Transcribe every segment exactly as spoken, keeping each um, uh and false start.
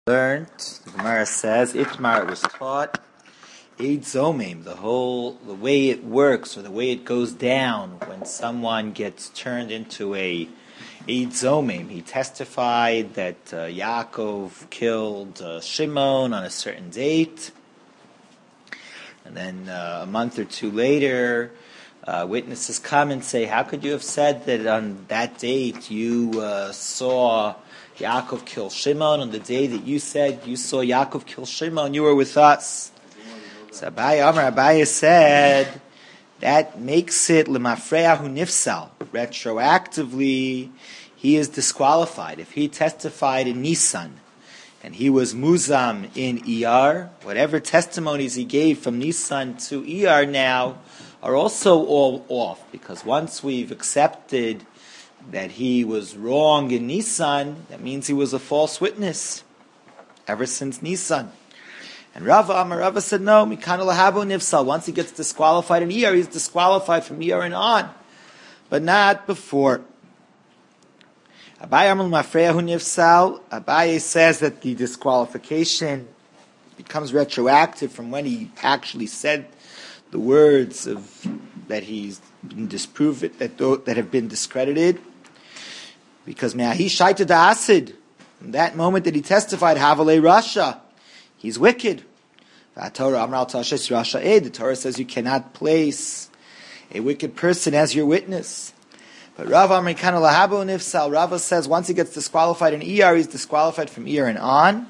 Learned, the Gemara says, Itmar was taught, Eid Zomim, the whole, the way it works, or the way it goes down when someone gets turned into a Eid Zomim. He testified that uh, Yaakov killed uh, Shimon on a certain date, and then uh, a month or two later, uh, witnesses come and say, how could you have said that on that date you uh, saw Yaakov kill Shimon on the day that you said you saw Yaakov kill Shimon? You were with us. So Abaye Amar Abaye said that makes it lemafreyahu nifsal. Retroactively, he is disqualified. If he testified in Nisan and he was muzam in Iyar, whatever testimonies he gave from Nisan to Iyar now are also all off, because once we've accepted that he was wrong in Nisan, that means he was a false witness ever since Nisan. And Rava Amar Rava said, no, mikana lahabu nifsal. Once he gets disqualified in Iyar, he's disqualified from Iyar and on, but not before. Abaye Amar mafreyahu nifsal. Abaye says that the disqualification becomes retroactive from when he actually said the words of that he's been disproved, that that have been discredited. Because me'ahi shaita da'asid, in that moment that he testified, Havalei Rasha, he's wicked. The Torah says you cannot place a wicked person as your witness. But Rava Amerikana Lahabo Nifsal, Rava says once he gets disqualified in Iyar, he's disqualified from Iyar and on.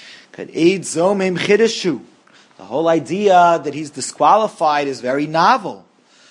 The whole idea that he's disqualified is very novel.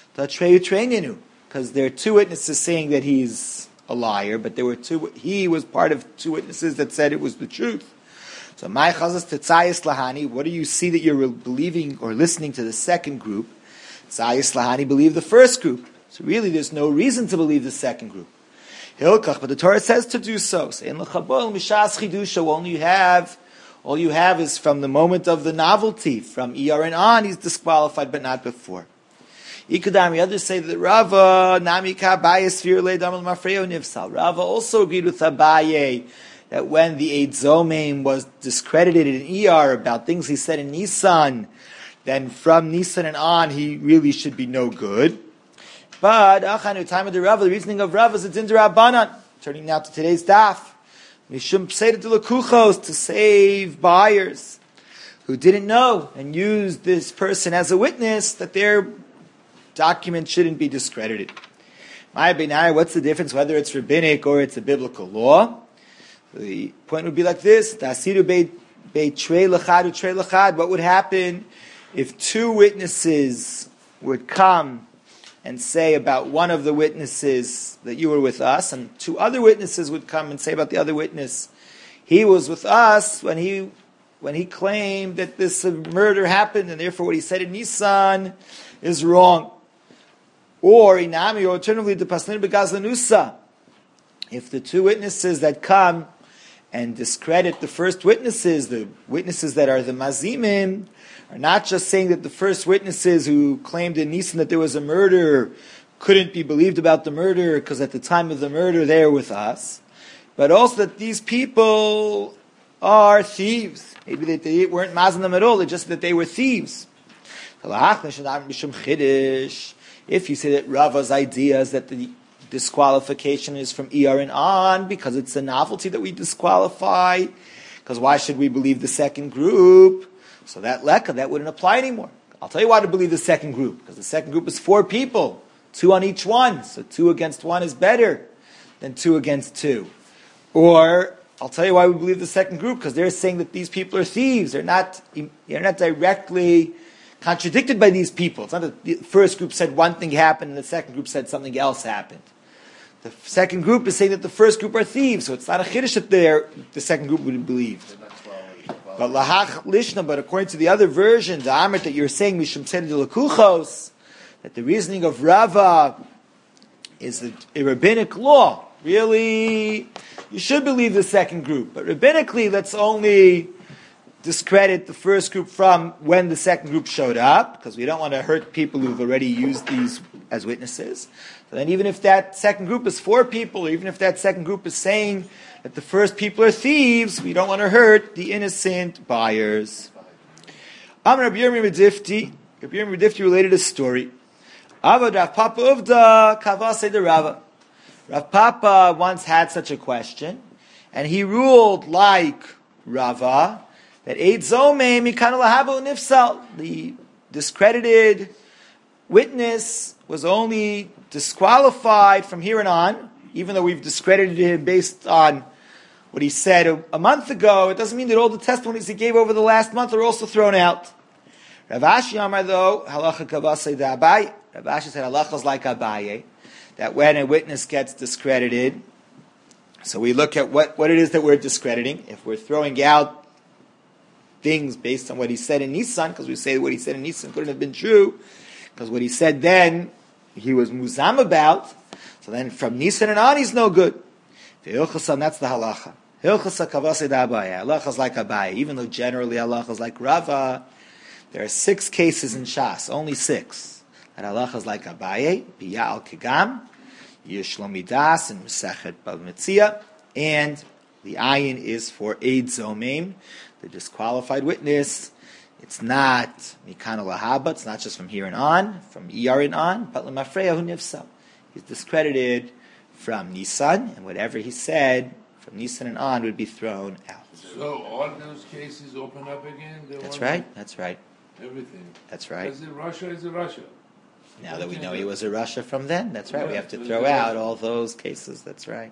Because there are two witnesses saying that he's a liar, but there were two. He was part of two witnesses that said it was the truth. So, my chazas tetzayis lahani. What do you see that you're believing or listening to the second group? Tetzayis lahani, believe the first group. So, really, there's no reason to believe the second group. Hilkach, but the Torah says to do so. So, in l'chabol mishas chidusha, all you have, all you have is from the moment of the novelty, from Iyar and on, he's disqualified, but not before. Ikudami, others say that Rava Nami Abaye Sfir Le Damal Mafreo Nifsal. Rava also agreed with Abaye that when the Eid Zomim was discredited in Iyar about things he said in Nisan, then from Nisan and on he really should be no good. But Achanu time of the Rava, the reasoning of Rava is it's in the Rabbanan. Turning now to today's daf, Mishum Pseida de Lekuchos, to save buyers who didn't know and used this person as a witness that their document shouldn't be discredited. My Beinai, what's the difference whether it's rabbinic or it's a biblical law? The point would be like this: Ta'asiru bei trei lachad u trei lachad. What would happen if two witnesses would come and say about one of the witnesses that you were with us, and two other witnesses would come and say about the other witness, he was with us when he when he claimed that this murder happened, and therefore what he said in Nisan is wrong. Or inami, or alternatively, the pasnin begazlanusa. If the two witnesses that come and discredit the first witnesses, the witnesses that are the mazimim, are not just saying that the first witnesses who claimed in Nisan that there was a murder couldn't be believed about the murder because at the time of the murder they were with us, but also that these people are thieves. Maybe they, they weren't mazim them at all, it's just that they were thieves. If you say that Rava's idea is that the disqualification is from Iyar and on because it's a novelty that we disqualify, because why should we believe the second group? So that lekka, that wouldn't apply anymore. I'll tell you why to believe the second group, because the second group is four people, two on each one, so two against one is better than two against two. Or I'll tell you why we believe the second group, because they're saying that these people are thieves. They're not, they're not directly contradicted by these people. It's not that the first group said one thing happened and the second group said something else happened. The second group is saying that the first group are thieves, so it's not a chiddush that the second group would believe. But lahach lishna, but according to the other version, the amrit that you're saying, mishum tzedek de lekuchos, that the reasoning of Rava is a, a rabbinic law. Really, you should believe the second group, but rabbinically, let's only discredit the first group from when the second group showed up, because we don't want to hurt people who've already used these as witnesses. So then even if that second group is four people, or even if that second group is saying that the first people are thieves, we don't want to hurt the innocent buyers. Amar Rabbi Yirmiyah Medifti, Rabbi Yirmiyah Medifti related a story. Avad Rav Papa Uvda Kavase de Rava. Rav Papa once had such a question, and he ruled like Rava that Eid Zomei Mikan Lahabu Nifsal, the discredited witness was only disqualified from here and on, even though we've discredited him based on what he said a, a month ago. It doesn't mean that all the testimonies he gave over the last month are also thrown out. Rav Ashi Amar though, halacha kavasei da Abaye. Rav Ashi said halacha is like Abaye, that when a witness gets discredited, so we look at what, what it is that we're discrediting. If we're throwing out things based on what he said in Nisan, because we say what he said in Nisan couldn't have been true, because what he said then, he was muzam about, so then from Nisan and on, he's no good. The Hilchasa, that's the halacha. Hilchasa kavase da Abaye. Halacha is like Abaye. Even though generally halacha is like Rava, there are six cases in Shas, only six. That halacha is like Abaye, Biya al Kigam, Yishlomidas, and Mesechet Bava Metzia, and the ayin is for Eid Zomim, the disqualified witness. It's not Mikana Lahaba, it's not just from here and on, from Iyar and on, but Lemafreya Hu Nifsal. He's discredited from Nisan, and whatever he said from Nisan and on would be thrown out. So all those cases open up again? That's right, that's right. Everything. That's right. Is it Russia? Is it Russia? Now that we know he was a Russia from then, that's right. We have to throw out all those cases, that's right.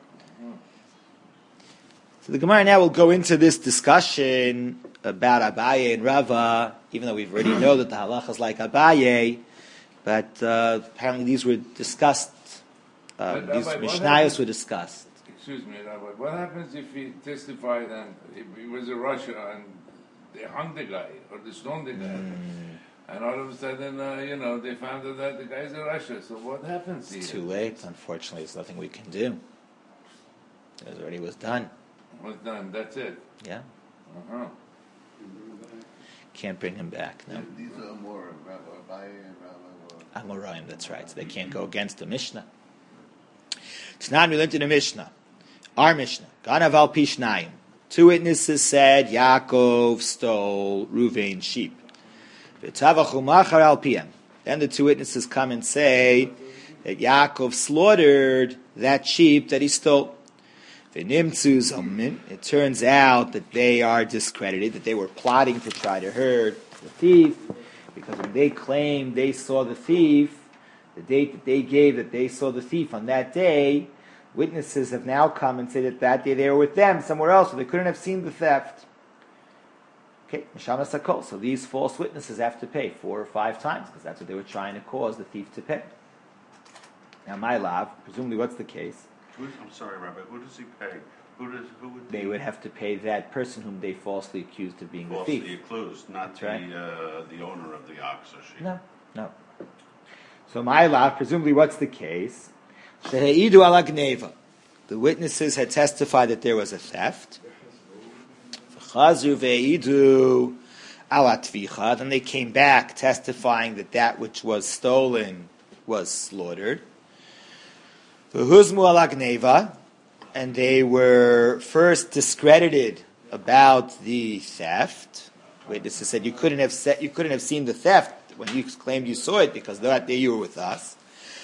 So the Gemara now will go into this discussion about Abaye and Rava, even though we already know that the halacha is like Abaye, but uh, apparently these were discussed, uh, But, these Rabbi, what Mishnayos happens- were discussed. Excuse me, Rabbi. What happens if he testified and if he was a Russia and they hung the guy or they stoned the guy? Mm. And all of a sudden, uh, you know, they found out that the guy's a Russia. So what happens here? It's too late, unfortunately. There's nothing we can do. It already was done. Was done. That's it. Yeah, Uh-huh. can't bring him back. No, These are more Rabbi and Rabbi. Amoraim. That's right. So they can't go against the Mishnah. Tanan, we learned in the Mishnah. Our Mishnah. Ganav al Pishnayim. Two witnesses said Yaakov stole Ruvain's sheep. V'tavachu machar al piyam. Then the two witnesses come and say that Yaakov slaughtered that sheep that he stole. V'nimtzu zomin. It turns out that they are discredited, that they were plotting to try to hurt the thief, because when they claimed they saw the thief, the date that they gave that they saw the thief on that day, witnesses have now come and said that that day they were with them somewhere else, so they couldn't have seen the theft. Okay, Mishana Sakol. So these false witnesses have to pay four or five times, because that's what they were trying to cause the thief to pay. Now, my love, presumably what's the case? Who's, I'm sorry, Rabbi. Who does he pay? Who does? Who would? They would have to pay that person whom they falsely accused of being falsely the thief. accused, not That's right. the uh, the owner of the ox or sheep. No, no. So my love, presumably what's the case? Sheheidu ala gneva. The witnesses had testified that there was a theft. V'chazu ve'idu ala tvicha. Then they came back testifying that that which was stolen was slaughtered. V'huzmu ala gneva. And they were first discredited about the theft. Witnesses said you couldn't have se- you couldn't have seen the theft when you claimed you saw it, because that day you were with us.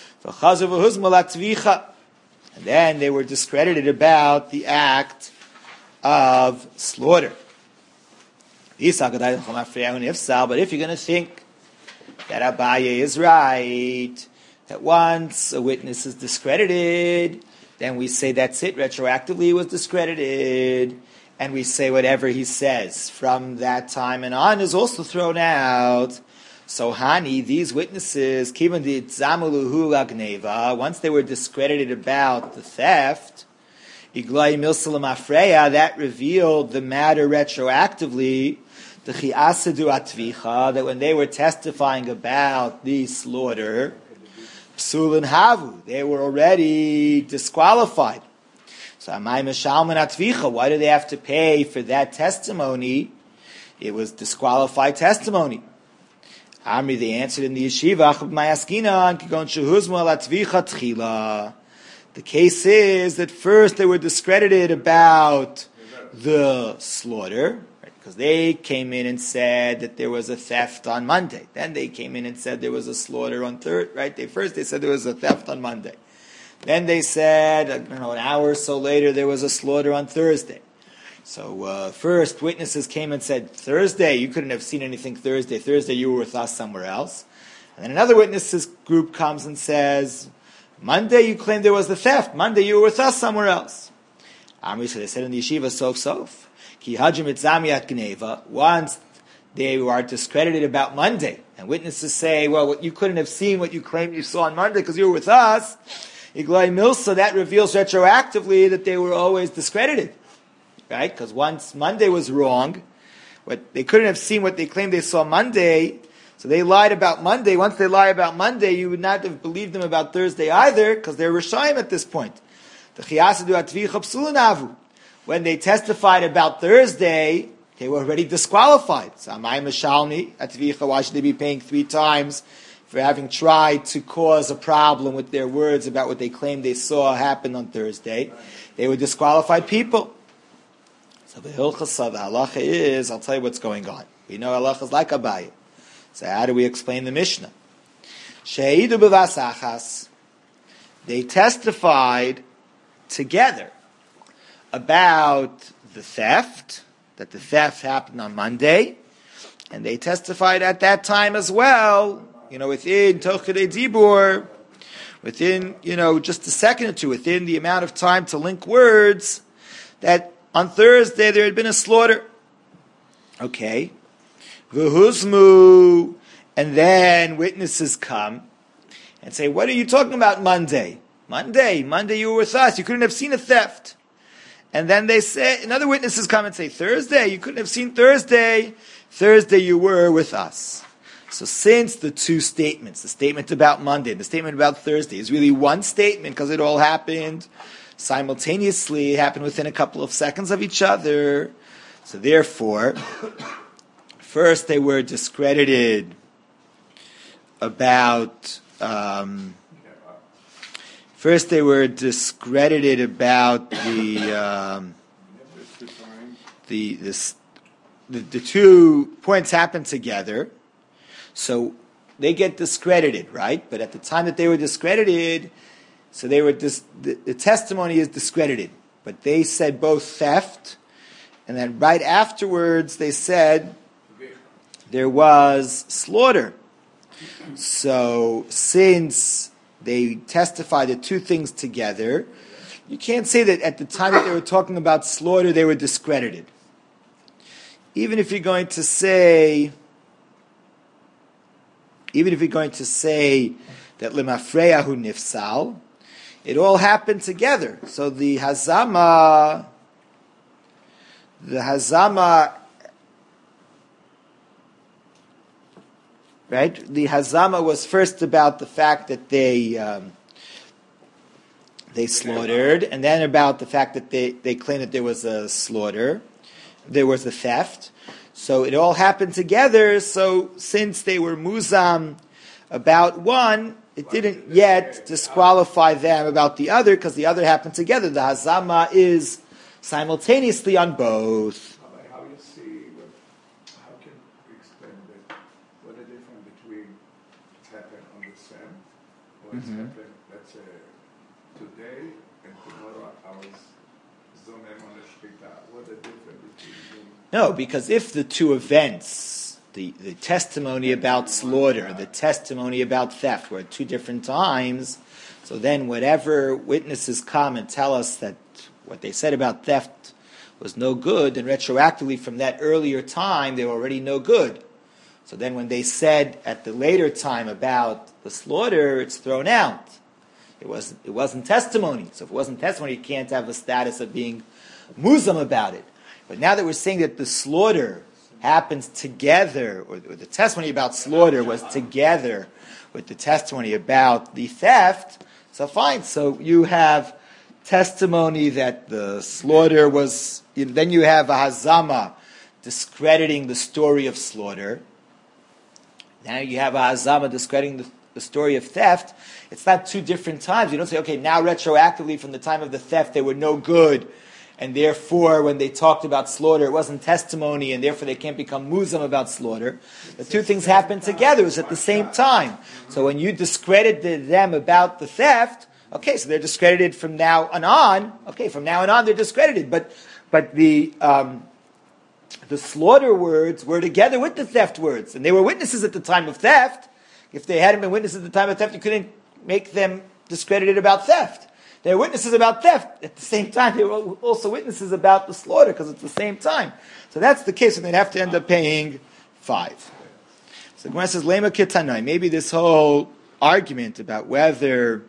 And then they were discredited about the act of slaughter. But if you're going to think that Abaye is right, that once a witness is discredited, then we say that's it, retroactively he was discredited, and we say whatever he says from that time and on is also thrown out. So Hani, these witnesses, kivan di tzamuluhu lagneva, once they were discredited about the theft, iglai milsalam afreya, that revealed the matter retroactively, the chiasadu atvicha, that when they were testifying about the slaughter, psulin havu, they were already disqualified. So amay mishalman atvicha, why do they have to pay for that testimony? It was disqualified testimony. Amri, they answered in the yeshiva, the case is that first they were discredited about the slaughter, right? Because they came in and said that there was a theft on Monday. Then they came in and said there was a slaughter on Thursday, right? They first they said there was a theft on Monday. Then they said, I don't know, an hour or so later there was a slaughter on Thursday. So uh, first witnesses came and said, Thursday, you couldn't have seen anything Thursday. Thursday you were with us somewhere else. And then another witnesses group comes and says, Monday you claimed there was the theft. Monday you were with us somewhere else. Amri, so they said in the yeshiva, sof sof. Ki hajim itzami gneva. Once they are discredited about Monday, and witnesses say, well, what, you couldn't have seen what you claimed you saw on Monday because you were with us. Iglai milsa, that reveals retroactively that they were always discredited. Right? Because once Monday was wrong, what they couldn't have seen what they claimed they saw Monday, so they lied about Monday. Once they lie about Monday, you would not have believed them about Thursday either, because they're Rishayim at this point. When they testified about Thursday, they were already disqualified. So why should they be paying three times for having tried to cause a problem with their words about what they claimed they saw happen on Thursday? They were disqualified people. So the hilchas, the halacha is, I'll tell you what's going on. We know halacha is like Abaye. So how do we explain the Mishnah? Sheidu b'vasachas. They testified together about the theft, that the theft happened on Monday, and they testified at that time as well, you know, within Tochidei Dibur, within, you know, just a second or two, within the amount of time to link words, that on Thursday there had been a slaughter. Okay. V'huzmu, and then witnesses come and say, what are you talking about Monday? Monday, Monday you were with us, you couldn't have seen a theft. And then they say, and other witnesses come and say, Thursday, you couldn't have seen Thursday, Thursday you were with us. So since the two statements, the statement about Monday and the statement about Thursday is really one statement because it all happened simultaneously, it happened within a couple of seconds of each other, so therefore, first they were discredited about, um, first they were discredited about the, um, the, this, the, the two points happened together, so they get discredited, right? But at the time that they were discredited, so they were dis- the, the testimony is discredited, but they said both theft, and then right afterwards they said there was slaughter. So since they testified the two things together, you can't say that at the time that they were talking about slaughter they were discredited. Even if you're going to say, even if you're going to say that lemafreyahu nifsal, it all happened together. So the hazama, the hazama, right? The hazama was first about the fact that they um, they slaughtered, and then about the fact that they, they claimed that there was a slaughter, there was a theft. So it all happened together. So since they were muzam about one, it didn't yet disqualify them about the other, because the other happened together. The hazama is simultaneously on both. How you see, what, how can we explain that? What the difference between it's happened on the same, or it's Mm-hmm. happened, let's say, today, and tomorrow I was zonem on the shkita. What the difference between them? No, because if the two events, the, the testimony about slaughter, the testimony about theft, were at two different times, so then whatever witnesses come and tell us that what they said about theft was no good, and retroactively from that earlier time, they were already no good. So then when they said at the later time about the slaughter, it's thrown out. It wasn't, it wasn't testimony. So if it wasn't testimony, you can't have the status of being muzam about it. But now that we're saying that the slaughter happens together, or, or the testimony about slaughter was together with the testimony about the theft, so fine. So you have testimony that the slaughter was, then you have a hazama discrediting the story of slaughter, Now you have a Hazama discrediting the, the story of theft. It's not two different times. You don't say, okay, now retroactively from the time of the theft they were no good, and therefore when they talked about slaughter it wasn't testimony, and therefore they can't become muzam about slaughter. The two things happen together. It was at the same time. So when you discredited them about the theft, okay, so they're discredited from now on. Okay, from now on they're discredited. But but the um, the slaughter words were together with the theft words, and they were witnesses at the time of theft. If they hadn't been witnesses at the time of theft, you couldn't make them discredited about theft. They were witnesses about theft. At the same time, they were also witnesses about the slaughter, because it's the same time. So that's the case, and they'd have to end up paying five. So the Gemara says, Lema Ketanai. Maybe this whole argument about whether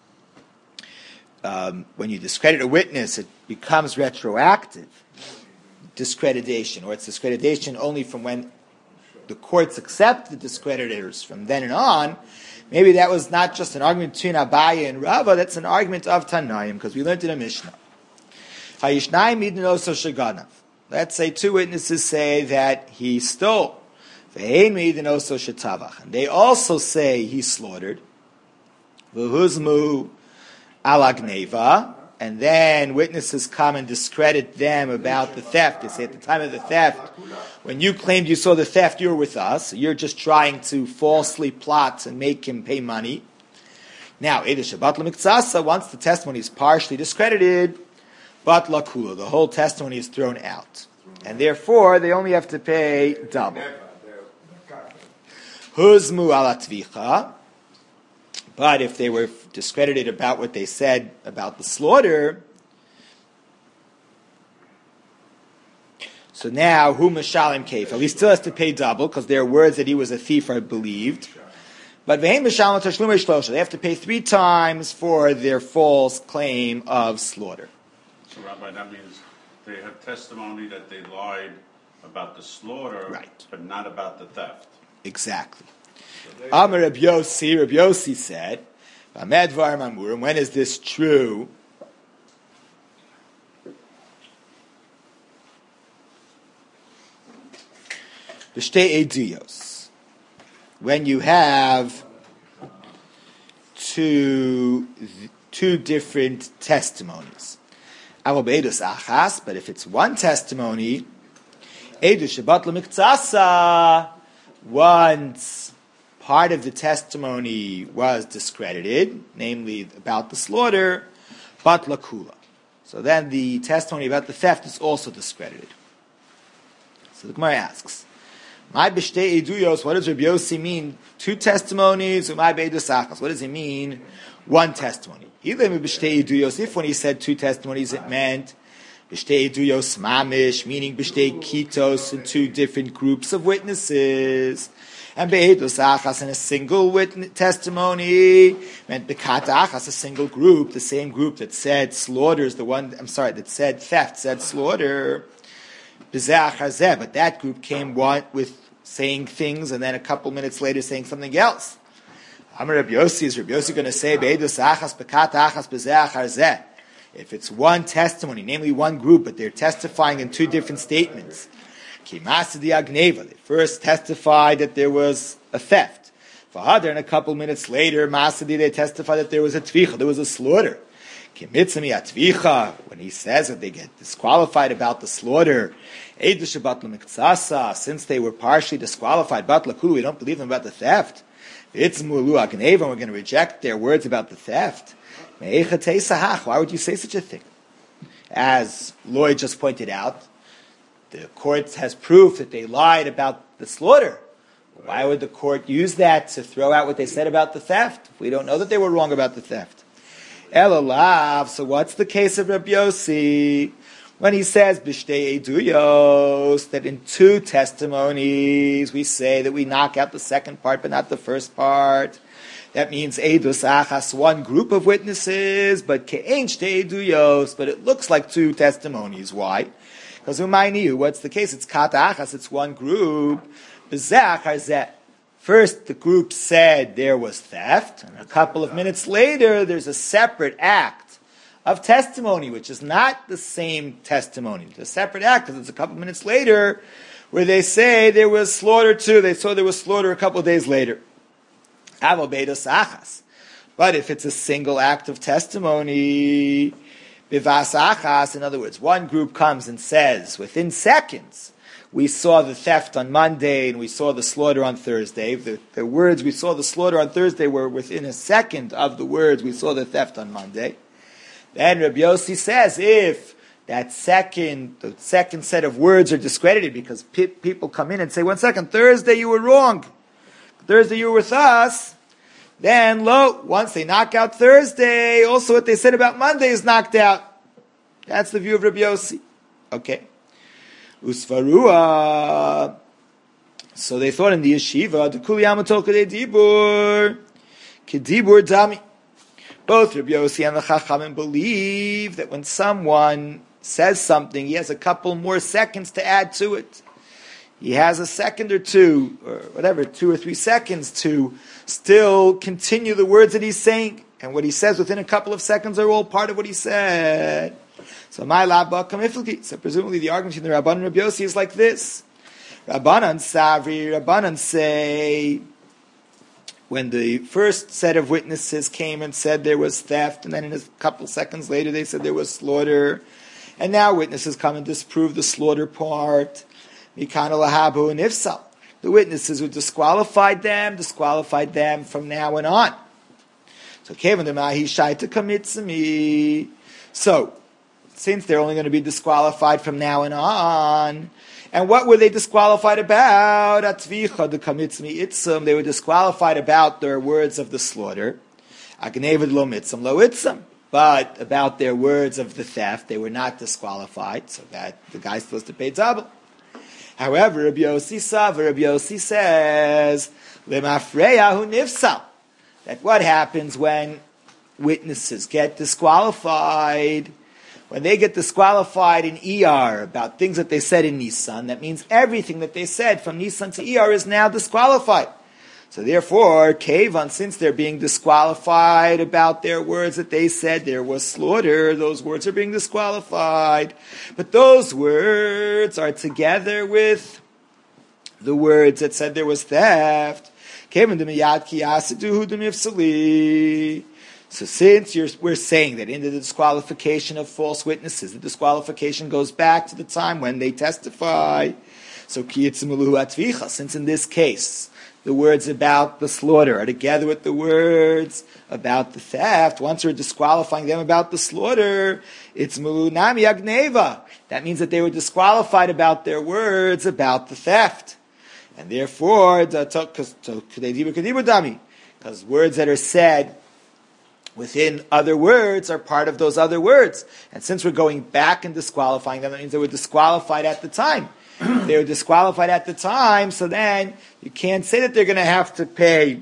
um, when you discredit a witness, it becomes retroactive discreditation, or it's discreditation only from when the courts accept the discreditors from then and on. Maybe that was not just an argument between Abaye and Rava, that's an argument of Tanaim, because we learned in a Mishnah. Let's say two witnesses say that he stole. And they also say he slaughtered. And then witnesses come and discredit them about the theft. They say at the time of the theft, when you claimed you saw the theft, you were with us. You're just trying to falsely plot and make him pay money. Now, once the testimony is partially discredited, but lakula, the whole testimony is thrown out. And therefore, they only have to pay double. Huzmu ala tvicha. But if they were discredited about what they said about the slaughter, so now, hu mishalim kefil, he still has to pay double, because their words that he was a thief are believed. But ve'hem mishalim tashlumei shlosha, they have to pay three times for their false claim of slaughter. So, Rabbi, that means they have testimony that they lied about the slaughter, right, but not about the theft. Exactly. Amar Reb Yossi, Reb Yossi said, when is this true? B'shtei eduyos. When you have two, two different testimonies. But if it's one testimony, Edu shebat l'miktsasa, once part of the testimony was discredited, namely about the slaughter, but lakula. So then the testimony about the theft is also discredited. So the Gemara asks, "My b'shtei eduyos." What does Rabbi Yossi mean? Two testimonies. Umay be'edus achas. What does it mean? One testimony. Ilem b'shtei eduyos. If when he said two testimonies, it meant b'shtei eduyos mamish, meaning b'shtei kitos, in two different groups of witnesses. And be'edus achas, in a single witness testimony, meant bekat achas, a single group, the same group that said slaughter is the one. I'm sorry, that said theft, said slaughter. But that group came one with saying things, and then a couple minutes later saying something else. Amar Rabbi Yossi, is Rabbi Yossi going to say be'edus achas bekat achas b'zeh achar zeh? If it's one testimony, namely one group, but they're testifying in two different statements. They first testified that there was a theft. And a couple minutes later, Masadi, they testified that there was a tvicha, there was a slaughter. When he says that they get disqualified about the slaughter, since they were partially disqualified, we don't believe them about the theft. We're going to reject their words about the theft. Why would you say such a thing? As Lloyd just pointed out, the court has proof that they lied about the slaughter. Why would the court use that to throw out what they said about the theft? We don't know that they were wrong about the theft. Elalav, so what's the case of Rabbi Yossi? When he says, B'shtei eduyos, that in two testimonies we say that we knock out the second part but not the first part. That means edus achas, one group of witnesses, but ke'ein shtei eduyos, but it looks like two testimonies. Why? Because umaynihu, what's the case? It's kat achas, it's one group. B'zeh achar zeh. First, the group said there was theft, and a couple of minutes later, there's a separate act of testimony, which is not the same testimony. It's a separate act, because it's a couple of minutes later, where they say there was slaughter too. They saw there was slaughter a couple of days later. But if it's a single act of testimony, bivas in other words, one group comes and says, within seconds, we saw the theft on Monday and we saw the slaughter on Thursday. The, the words we saw the slaughter on Thursday were within a second of the words we saw the theft on Monday. Then Rabbi Yossi says, if that second, the second set of words are discredited because pe- people come in and say, one second, Thursday you were wrong. Thursday you were with us. Then, lo, once they knock out Thursday, also what they said about Monday is knocked out. That's the view of Rabbi Yossi. Okay. Usfarua. So they thought in the yeshiva, the kuli amatol kadei dibur, kedibur dami. Both Rabbi Yossi and the Chachamim believe that when someone says something, he has a couple more seconds to add to it. He has a second or two, or whatever, two or three seconds to still continue the words that he's saying. And what he says within a couple of seconds are all part of what he said. So my labba kamiflki. So presumably the argument between the Rabban and Rabbi Yossi is like this. Rabbanan Savri, Rabbanan say, when the first set of witnesses came and said there was theft, and then in a couple seconds later they said there was slaughter, and now witnesses come and disprove the slaughter part, Mikan Lahabu and Ifsal. The witnesses who disqualified them, disqualified them from now and on. So Kevin the Mahi Shaita Kamitsumi. So, since they're only going to be disqualified from now and on, and what were they disqualified about? Atvicha the Kamitzmi Itzum. They were disqualified about their words of the slaughter. Agnevid lo mitzum lo itzum. But about their words of the theft, they were not disqualified, so that the guy's supposed to pay double. However, Rabbi Yossi Savar, Rabbi Yossi says, Lemafreyahu nifsal. That what happens when witnesses get disqualified? When they get disqualified in E R about things that they said in Nisan, that means everything that they said from Nisan to E R is now disqualified. So therefore, Kevan, since they're being disqualified about their words that they said there was slaughter, those words are being disqualified. But those words are together with the words that said there was theft. Kevan demiyad ki asiduhu demifsali. So since you're, we're saying that in the disqualification of false witnesses, the disqualification goes back to the time when they testify. So since in this case, the words about the slaughter are together with the words about the theft, once we're disqualifying them about the slaughter, it's mulunami agneva. That means that they were disqualified about their words about the theft. And therefore, because words that are said within other words are part of those other words. And since we're going back and disqualifying them, that means they were disqualified at the time. They were disqualified at the time, so then you can't say that they're going to have to pay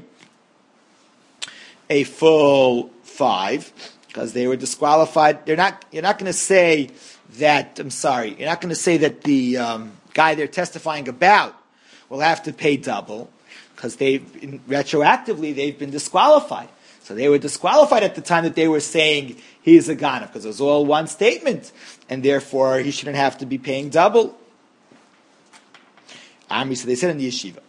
a full five, because they were disqualified. They're not. You're not going to say that, I'm sorry, you're not going to say that the um, guy they're testifying about will have to pay double, because they've, retroactively, they've been disqualified. So they were disqualified at the time that they were saying he is a ganav, because it was all one statement, and therefore he shouldn't have to be paying double. Amri, so they said in the yeshiva,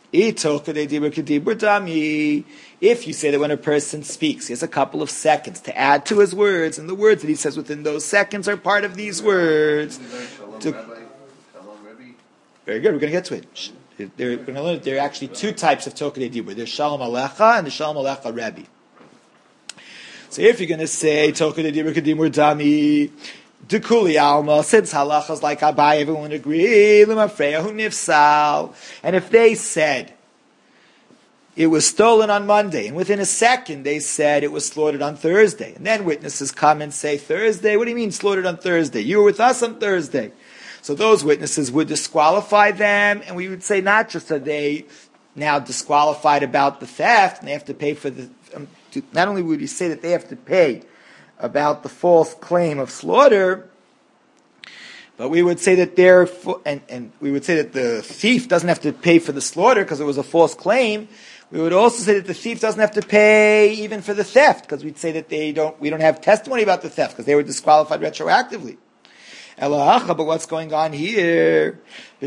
if you say that when a person speaks, he has a couple of seconds to add to his words, and the words that he says within those seconds are part of these words. To, very good, we're going to get to it. They're going to learn that there are actually two types of Tokadei Dibur. There's Shalom Alecha and the Shalom Alecha Rebbe. So if you're going to say Tokadei Dibur Kedimur Dami, Dekuli Alma, since halachas like Abai, everyone agree, Lemafreyahu Nifsal. And if they said it was stolen on Monday, and within a second they said it was slaughtered on Thursday, and then witnesses come and say, Thursday? What do you mean slaughtered on Thursday? You were with us on Thursday. So those witnesses would disqualify them, and we would say not just that they now disqualified about the theft, and they have to pay for the, um, to, not only would we say that they have to pay about the false claim of slaughter, but we would say that they're, and, and we would say that the thief doesn't have to pay for the slaughter because it was a false claim. We would also say that the thief doesn't have to pay even for the theft, because we'd say that they don't, we don't have testimony about the theft because they were disqualified retroactively. Elacha, but what's going on here? The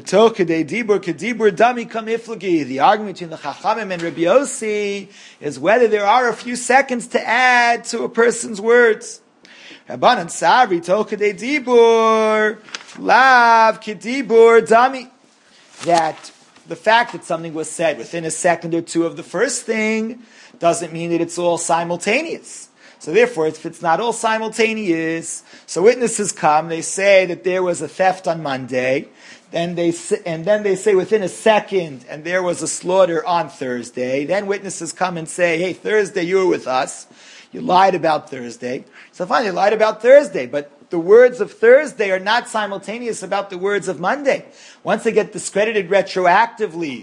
argument between the Chachamim and Rabbi Yossi is whether there are a few seconds to add to a person's words. Rabbanan Savri Tokadei Dibur Lav Kedibur Dami. That the fact that something was said within a second or two of the first thing doesn't mean that it's all simultaneous. So therefore, if it's not all simultaneous, so witnesses come, they say that there was a theft on Monday, then they say, and then they say within a second, and there was a slaughter on Thursday. Then witnesses come and say, hey, Thursday you were with us. You lied about Thursday. So fine, you lied about Thursday, but the words of Thursday are not simultaneous about the words of Monday. Once they get discredited retroactively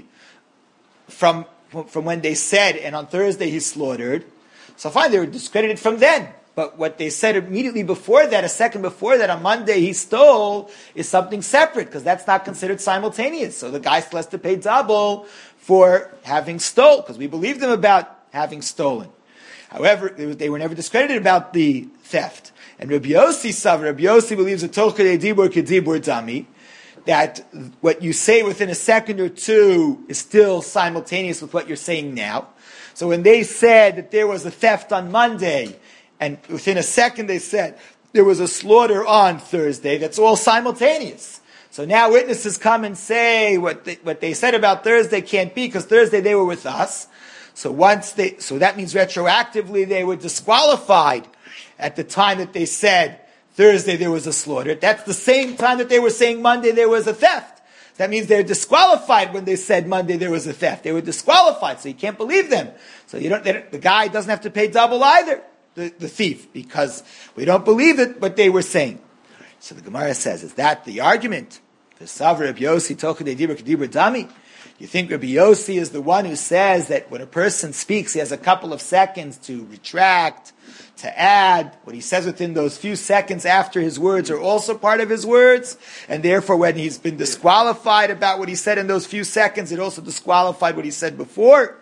from, from when they said, and on Thursday he slaughtered, so fine, they were discredited from then. But what they said immediately before that, a second before that, on Monday he stole, is something separate, because that's not considered simultaneous. So the guy still has to pay double for having stole, because we believed him about having stolen. However, they were never discredited about the theft. And Rabbi Yossi Sav, Rabbi Yossi believes that Tokadei Dibur Kedibur Dami, that what you say within a second or two is still simultaneous with what you're saying now. So when they said that there was a theft on Monday, and within a second they said there was a slaughter on Thursday, that's all simultaneous. So now witnesses come and say what they, what they said about Thursday can't be, because Thursday they were with us. So once they, so that means retroactively they were disqualified at the time that they said Thursday there was a slaughter. That's the same time that they were saying Monday there was a theft. That means they're disqualified when they said Monday there was a theft. They were disqualified, so you can't believe them. So you don't, don't the guy doesn't have to pay double either, the, the thief, because we don't believe it, what they were saying. So the Gemara says, is that the argument? The Savra Rabbi Yossi Tokadei Dibur Kedibur Dami. You think Rabbi Yossi is the one who says that when a person speaks, he has a couple of seconds to retract, to add. What he says within those few seconds after his words are also part of his words, and therefore when he's been disqualified about what he said in those few seconds, it also disqualified what he said before.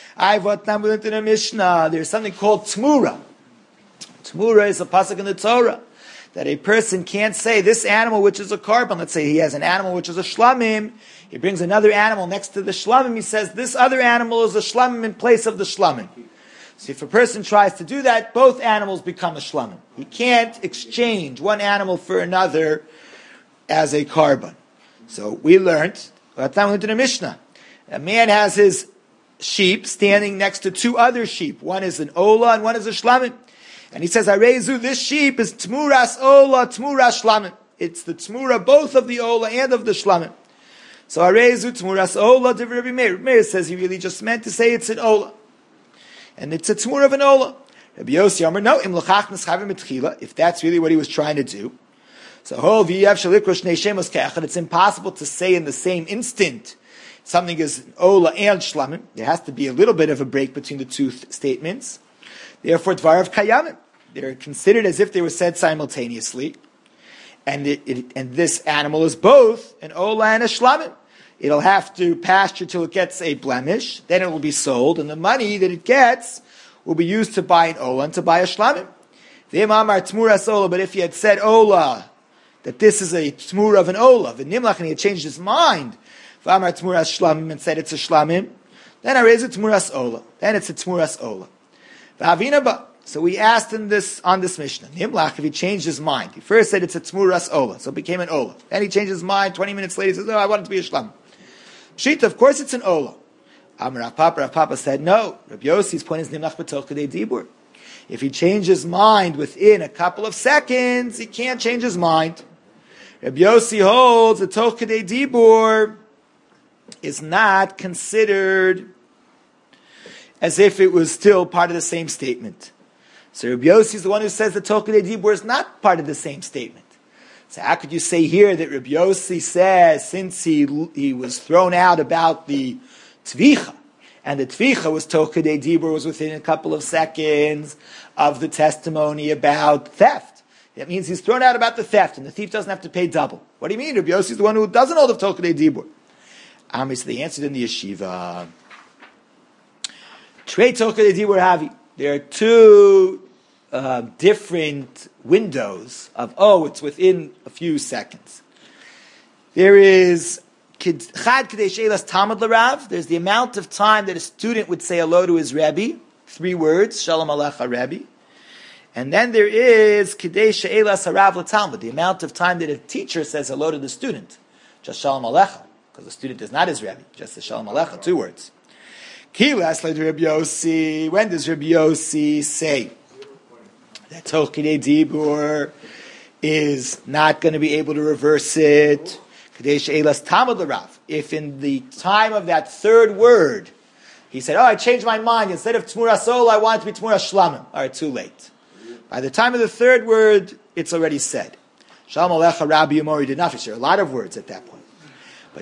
In a Mishnah, there's something called Tmura. Tmura is a pasuk in the Torah, that a person can't say this animal which is a carbon, let's say he has an animal which is a shlamim, he brings another animal next to the shlamim, he says this other animal is a shlamim in place of the shlamim. So if a person tries to do that, both animals become a shlamim. He can't exchange one animal for another as a carbon. So we learned, last time we went to the Mishnah, a man has his sheep standing next to two other sheep. One is an ola and one is a shlamim. And he says, Arezu, this sheep is tmuras ola, tmuras shlamim. It's the tmura both of the ola and of the shlamim. So Arezu, tmuras ola, Divrei Rabbi Meir. Meir says he really just meant to say it's an ola. And it's a tmura of an ola. Rabbi Yossi Amar, no, im l'chach neschavim etchila, if that's really what he was trying to do. So, hol v'yav shalikro shnei shemos ka'echad, it's impossible to say in the same instant something is an ola and shlamim. There has to be a little bit of a break between the two th- statements. Therefore, dvarav kayamim. They're considered as if they were said simultaneously. And it, it, and this animal is both an ola and a shlamim. It'll have to pasture till it gets a blemish. Then it will be sold. And the money that it gets will be used to buy an ola and to buy a shlamim. V'imamar tmuras ola. But if he had said ola, that this is a tmura of an ola, v'nimlach, and he had changed his mind, v'amar tmuras shlamim, and said it's a shlamim, then I raise it tmuras ola. Then it's a tmuras ola. So we asked him this on this Mishnah. Nimlach, if he changed his mind. He first said it's a tmuras ola, so it became an ola. Then he changed his mind. Twenty minutes later, he says, "No, I want it to be a shlam." Shita, of course, it's an ola. Amar Rav Papa, Rav Papa said, "No." Rabbi Yossi's point is nimlach b'tol kadei dibur. If he changed his mind within a couple of seconds, he can't change his mind. Rabbi Yossi holds that tol kadei dibur is not considered as if it was still part of the same statement. So Rabbi Yossi is the one who says that Tol Kadei Dibur is not part of the same statement. So how could you say here that Rabbi Yossi says, since he he was thrown out about the Tvicha, and the Tvicha was Tol Kadei Dibur, was within a couple of seconds of the testimony about theft. That means he's thrown out about the theft, and the thief doesn't have to pay double. What do you mean? Rabbi Yossi is the one who doesn't hold of Tol Kadei Dibur. Um, so they answered in the yeshiva, Trei Tol Kadei Dibur Havi. There are two uh, different windows of, oh, it's within a few seconds. There is Chad Kadei She'elas Talmud L'Rav. There's the amount of time that a student would say hello to his Rebbe. Three words, Shalom Alecha Rebbe. And then there is Kadei She'elas Harav L'Talmud, the amount of time that a teacher says hello to the student. Just Shalom Alecha, because the student is not his Rebbe. Just the Shalom Alecha, two words. Kilas Led Rabbi Yossi. When does Rabbi Yossi say that Toch Kadei Dibur is not going to be able to reverse it? If in the time of that third word, he said, oh, I changed my mind. Instead of Tmura Sol, I want it to be Tmura Shlamim. All right, too late. By the time of the third word, it's already said. Shalom Alecha Rabbi Yomori Denafish. There are a lot of words at that point. But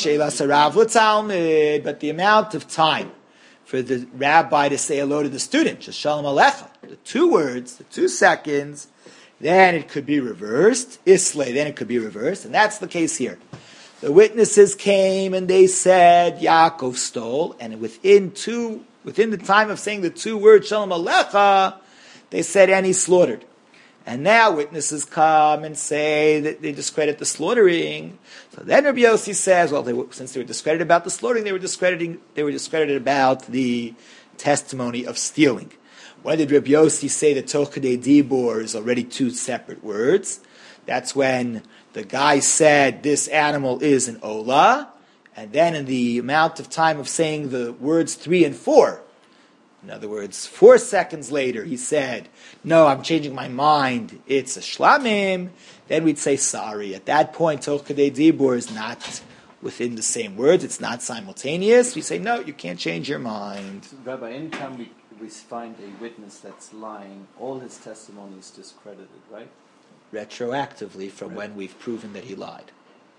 but the amount of time for the rabbi to say hello to the student, just Shalom Alecha, the two words, the two seconds, then it could be reversed. Islay, then it could be reversed. And that's the case here. The witnesses came and they said, Yaakov stole. And within two, within the time of saying the two words, Shalom Alecha, they said, and he slaughtered. And now witnesses come and say that they discredit the slaughtering. So then Rabbi Yossi says, well, they were, since they were discredited about the slaughtering, they were discrediting, they were discredited about the testimony of stealing. When did Rabbi Yossi say that Toch Kadei Dibur is already two separate words? That's when the guy said this animal is an Ola, and then in the amount of time of saying the words three and four, in other words, four seconds later, he said, no, I'm changing my mind, it's a Shlamim, then we'd say sorry. At that point, Toch Kadei Dibur is not within the same words, it's not simultaneous. We say, no, you can't change your mind. So, Rabbi, anytime we we find a witness that's lying, all his testimony is discredited, right? Retroactively from right. when we've proven that he lied.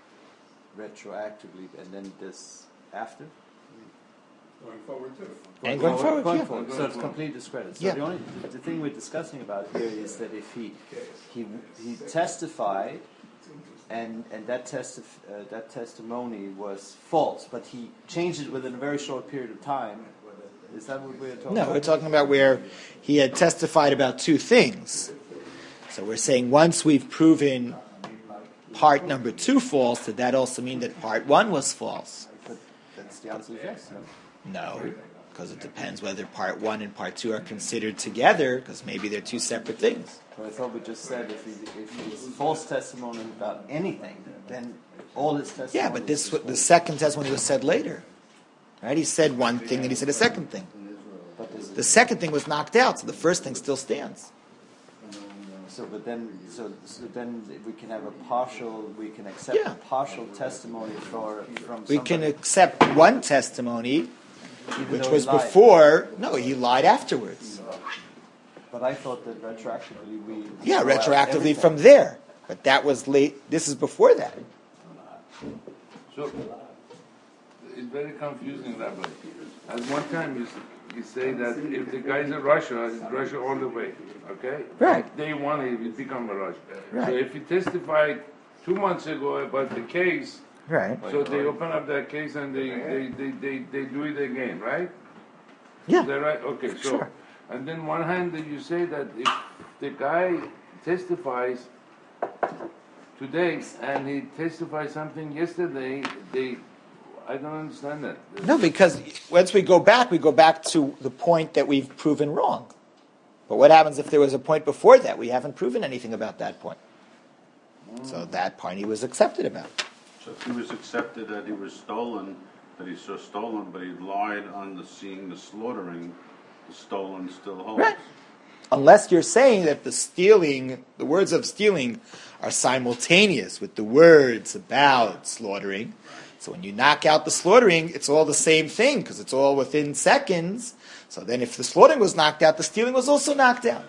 Retroactively, and then this after? Going forward too. And going forward, going yeah. forward. So it's complete discredit. So yeah. the only the thing we're discussing about here is that if he he he testified and and that testif- uh, that testimony was false, but he changed it within a very short period of time. Is that what we're talking no, about? No, we're talking about where he had testified about two things. So we're saying once we've proven part number two false, did that also mean that part one was false? But that's the answer is yes. No, no, because it depends whether part one and part two are considered together, because maybe they're two separate things. But I thought we just said if he, if it's false testimony about anything, then all his testimony. Yeah, but this the second testimony was said later. Right? He said one thing and he said a second thing. The second thing was knocked out, so the first thing still stands. So, but then, so, so then we can have a partial. We can accept yeah. a partial testimony for from. We somebody. can accept one testimony, Even which though was he lied. before. No, he lied afterwards. But I thought that retroactively we. Yeah, throw out retroactively everything. from there. But that was late. This is before that. So it's very confusing, Rabbi. At one time you, you say that if the guy's in Russia, it's Russia all the way, okay? Right. Day one, he will become a Russia. Right. So if he testified two months ago about the case, Right. so they open up that case and they, they, they, they, they do it again, right? Yeah. Is that right? Okay, so, Sure. and then one hand you say that if the guy testifies today and he testified something yesterday, they, I don't understand that. No, because once we go back, we go back to the point that we've proven wrong. But what happens if there was a point before that? We haven't proven anything about that point. So that point he was accepted about. So if he was accepted that he was stolen, that he saw stolen, but he lied on the seeing the slaughtering, the stolen still holds. Right. Unless you're saying that the stealing, the words of stealing are simultaneous with the words about slaughtering. So when you knock out the slaughtering, it's all the same thing because it's all within seconds. So then if the slaughtering was knocked out, the stealing was also knocked out.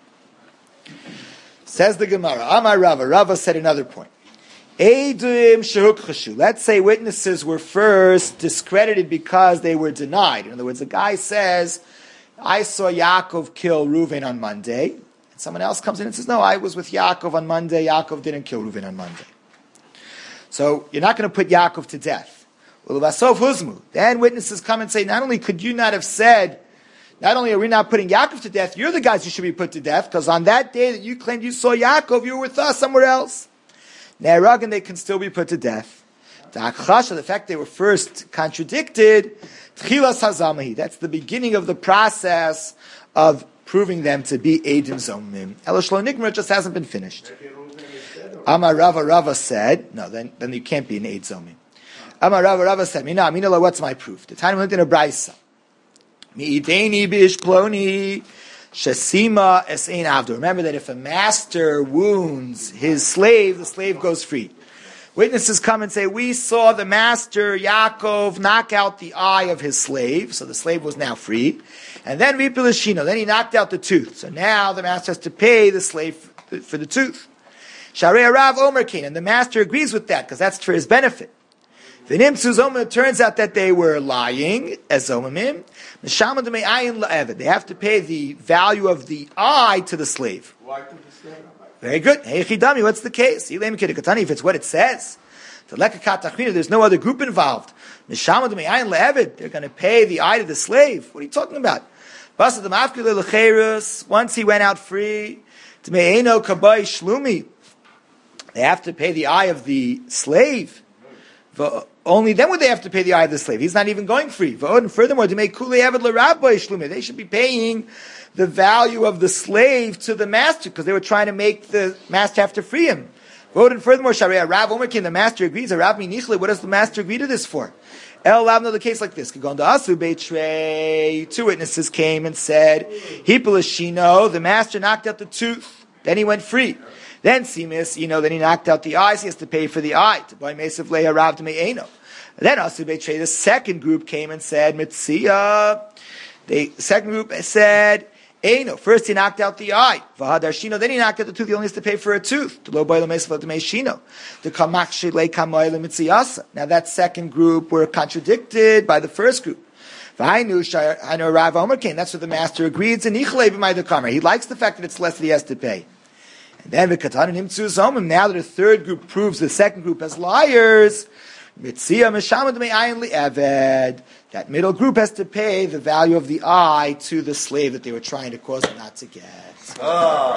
Says the Gemara, Amar Rava, Rava said another point. Eidim shehukchashu. Let's say witnesses were first discredited because they were denied. In other words, a guy says, I saw Yaakov kill Reuven on Monday. And someone else comes in and says, no, I was with Yaakov on Monday. Yaakov didn't kill Reuven on Monday. So you're not going to put Yaakov to death. Then witnesses come and say, not only could you not have said Not only are we not putting Yaakov to death, you're the guys who should be put to death, because on that day that you claimed you saw Yaakov, you were with us somewhere else. Ne'eragan, they can still be put to death. The fact they were first contradicted, Tchilas Hazamahi, that's the beginning of the process of proving them to be Eidim Zomim. Eloshlo Nigmar just hasn't been finished. Amar Rava Rava said, no, then, then you can't be an Eid Zomim. Amar Rava Rava said, Mina, Mina, what's my proof? The time we lived in a Braisa. Mi'ideni bish ploni shesima esein avdo. Remember that if a master wounds his slave, the slave goes free. Witnesses come and say, we saw the master Yaakov knock out the eye of his slave, so the slave was now free. And then Vipilashino, then he knocked out the tooth. So now the master has to pay the slave for the tooth. Sharei Rav Omer Kain, and the master agrees with that, because that's for his benefit. V'nimtzu zomim, it turns out that they were lying, as zomimim. Neshama d'mei ayin la'eved. They have to pay the value of the eye to the slave. Why to the slave? Very good. Hey chidami, what's the case? If it's what it says, there's no other group involved. Neshama d'mei ayin la'eved. They're going to pay the eye to the slave. What are you talking about? Once he went out free, d'mei eino kabay shlumi. They have to pay the eye of the slave. Only then would they have to pay the eye of the slave. He's not even going free. And furthermore, to make kuli avid l'rabbai shlumi, they should be paying the value of the slave to the master, because they were trying to make the master have to free him. And furthermore, Sharia Rav Omerkin, the master agrees. Rav Minichle, what does the master agree to this for? El Lavno, the case like this. Two witnesses came and said, Hipulashino, the master knocked out the tooth, then he went free. Then Simis, you know, then he knocked out the eyes, he has to pay for the eye. To buy Mesav Leia Rav to Me'eno. Then Asu Beitrei, the second group came and said, Mitzia. The second group said, Eno. First he knocked out the eye. Vahadarshino, then he knocked out the tooth, he only has to pay for a tooth. To lo boilo Mesav to Me'shino. The Kamakshi Le Kamoyle Mitziasa. Now that second group were contradicted by the first group. I know Rav Omer came. That's what the master agrees. And He likes the fact that it's less that he has to pay. And then v'katan him tzu zomim. Now that the third group proves the second group as liars, mitzia mishamad me'ayin li'eved. That middle group has to pay the value of the eye to the slave that they were trying to cause them not to get. Oh.